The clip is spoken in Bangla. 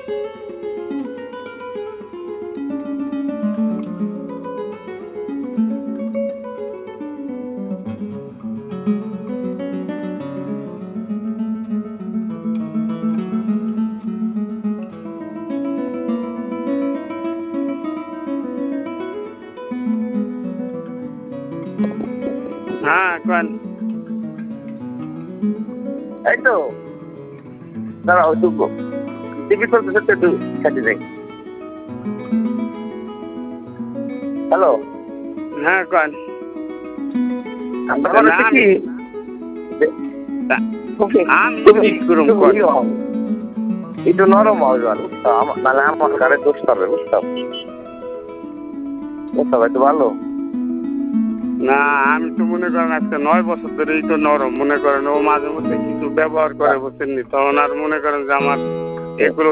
হ্যাঁ কোন এই তো দাঁড়াও একটু টিভি চলতেছে তো একটু সাথে যাই। হ্যালো, হ্যাঁ কোন ব্যাপার হচ্ছে কি আমি কি করুম কোন একটু নরম হবে বুঝছো, নাহলে আমার ঘরে দোষ হবে বুঝছো, বুঝতে হবে একটু ভালো। না আমি তো মনে করেন আজকে 9 বছর ধরেই তো নরম, মনে করেন ও মাঝে মধ্যে কিছু ব্যবহার করে বুঝছেন নি, তখন আর মনে করেন যে আমার এগুলো